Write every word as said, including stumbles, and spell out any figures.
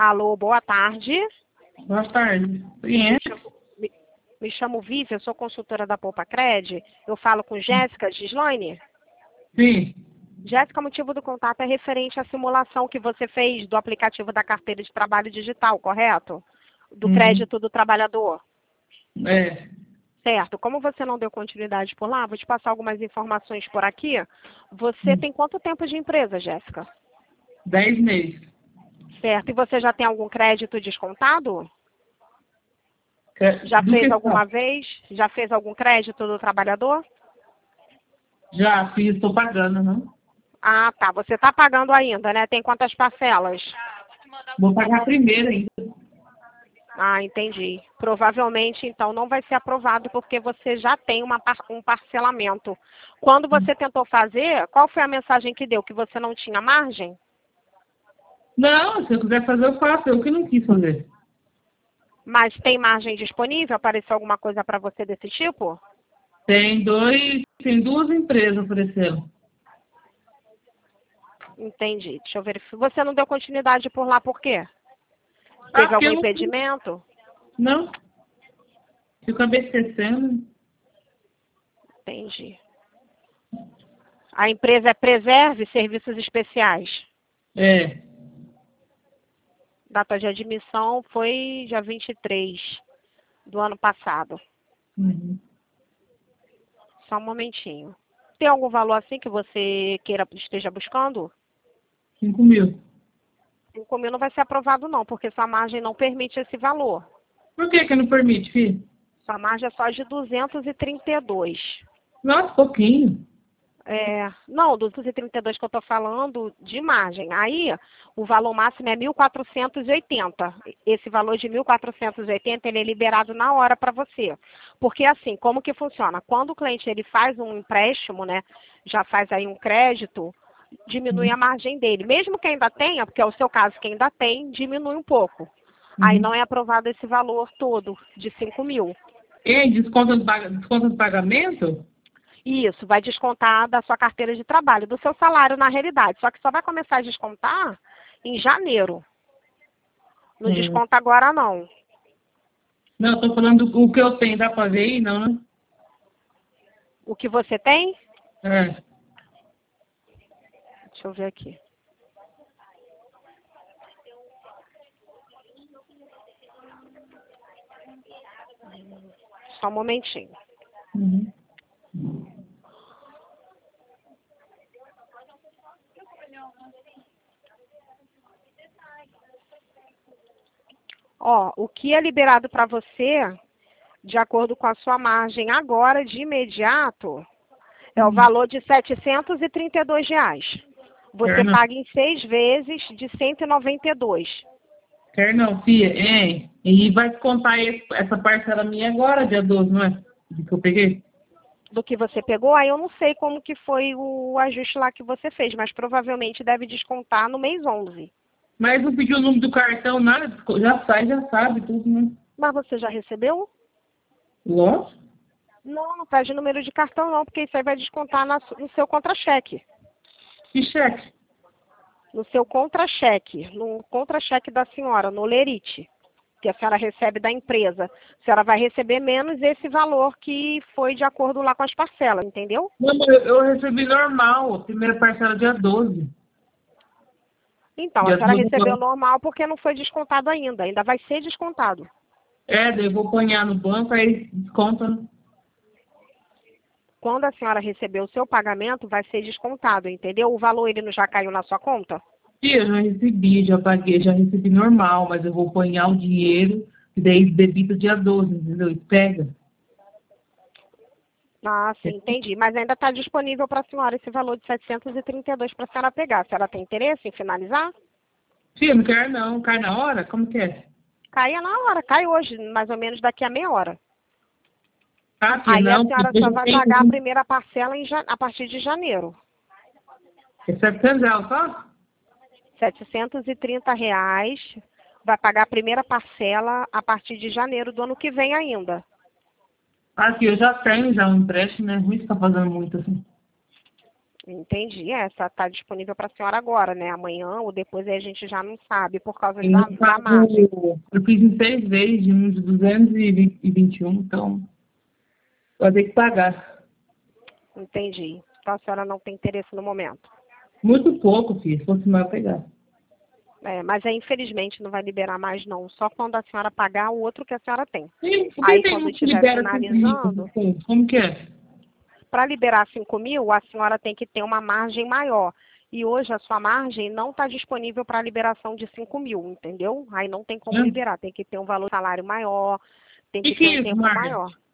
Alô, boa tarde. Boa tarde. Quem é? Me, me chamo Vivi, eu sou consultora da Poupa Cred. Eu falo com Jéssica Gislaine. Sim. Jéssica, o motivo do contato é referente à simulação que você fez do aplicativo da carteira de trabalho digital, correto? Do Uhum. crédito do trabalhador. É. Certo. Como você não deu continuidade por lá, vou te passar algumas informações por aqui. Você Hum. tem quanto tempo de empresa, Jéssica? Dez meses. Certo. E você já tem algum crédito descontado? Que- Já Do fez que alguma só? vez? Já fez algum crédito do trabalhador? Já fiz, estou pagando, não? Ah, tá. Você está pagando ainda, né? Tem quantas parcelas? Vou pagar primeiro ainda. Ah, entendi. Provavelmente, então, não vai ser aprovado porque você já tem uma par- um parcelamento. Quando você tentou fazer, qual foi a mensagem que deu? Que você não tinha margem? Não, se eu quiser fazer, eu faço. Eu que não quis fazer. Mas tem margem disponível? Apareceu alguma coisa para você desse tipo? Tem dois, tem duas empresas oferecendo. Entendi. Deixa eu verificar. Você não deu continuidade por lá por quê? Ah, Teve porque algum eu não quis. impedimento? Não. Eu acabei esquecendo. Entendi. A empresa é Preserve Serviços Especiais. É. Data de admissão foi dia vinte e três do ano passado. Uhum. Só um momentinho. Tem algum valor assim que você queira esteja buscando? Cinco mil. cinco mil não vai ser aprovado não, porque sua margem não permite esse valor. Por que que não permite, filho? Sua margem é só de duzentos e trinta e dois. Nossa, pouquinho. É, não, duzentos e trinta e dois que eu estou falando de margem. Aí, o valor máximo é mil quatrocentos e oitenta. Esse valor de mil quatrocentos e oitenta, ele é liberado na hora para você. Porque assim, como que funciona? Quando o cliente ele faz um empréstimo, né, já faz aí um crédito, diminui a margem dele. Mesmo que ainda tenha, porque é o seu caso que ainda tem, diminui um pouco. Aí Uhum. não é aprovado esse valor todo de cinco mil. E desconto do, paga- desconto do pagamento? Isso, vai descontar da sua carteira de trabalho, do seu salário na realidade. Só que só vai começar a descontar em janeiro. Não Hum. desconta agora não. Não, eu tô falando do o que eu tenho, dá pra ver aí, não, né? O que você tem? É. Deixa eu ver aqui. Só um momentinho. Uhum. Ó, o que é liberado para você, de acordo com a sua margem agora, de imediato, é o valor de setecentos e trinta e dois reais. Você Quer não, paga em seis vezes de cento e noventa e dois. quer não, filha, hein? E vai descontar esse- essa parcela minha agora, dia doze, não é? Do que eu peguei? Do que você pegou, aí eu não sei como que foi o ajuste lá que você fez, mas provavelmente deve descontar no mês onze. Mas não pediu o número do cartão, nada, desco- já sai, já sabe tudo, né? Mas você já recebeu? Lógico. Não, não pede número de cartão não, porque isso aí vai descontar na su- no seu contra-cheque. E cheque? No seu contra-cheque, no contra-cheque da senhora, no lerite, que a senhora recebe da empresa. A senhora vai receber menos esse valor que foi de acordo lá com as parcelas, entendeu? Não, mas eu, eu recebi normal, a primeira parcela dia doze. Então, a Dia senhora doze recebeu agora. normal porque não foi descontado ainda, ainda vai ser descontado. É, daí eu vou apanhar no banco, aí desconta, né? Quando a senhora receber o seu pagamento, vai ser descontado, entendeu? O valor ele não já caiu na sua conta? Sim, eu já recebi, já paguei, já recebi normal, mas eu vou apanhar o dinheiro, e daí debita dia doze, entendeu? E pega. Ah, sim, entendi. Mas ainda está disponível para a senhora esse valor de setecentos e trinta e dois para a senhora pegar. A senhora tem interesse em finalizar? Sim, eu não quero não, cai na hora? Como que é? Caia na hora, cai hoje, mais ou menos daqui a meia hora. Ah, que Aí a não, porque senhora depois só já vai tem pagar a um. primeira parcela em ja- a partir de janeiro. É setecentos reais só? setecentos e trinta reais. Vai pagar a primeira parcela a partir de janeiro do ano que vem ainda. Ah, que eu já tenho já um empréstimo, né? Ruim ficar fazendo muito assim. Entendi. Essa está disponível para a senhora agora, né? Amanhã ou depois aí a gente já não sabe por causa Eu da, não da margem. pago, eu fiz em seis vezes de um de duzentos e vinte e um, então vou ter que pagar. Entendi. Então a senhora não tem interesse no momento. Muito pouco, filho, se fosse mais eu pegar. É, mas aí, infelizmente, não vai liberar mais, não. Só quando a senhora pagar o outro que a senhora tem. E por que Aí, tem quando uns que estiver liberam cinco mil? finalizando, Como que é? para liberar cinco mil, a senhora tem que ter uma margem maior. E hoje a sua margem não está disponível para liberação de cinco mil, entendeu? Aí não tem como Hã? liberar. Tem que ter um valor de salário maior, tem E que que ter um é isso, tempo Margaret? maior.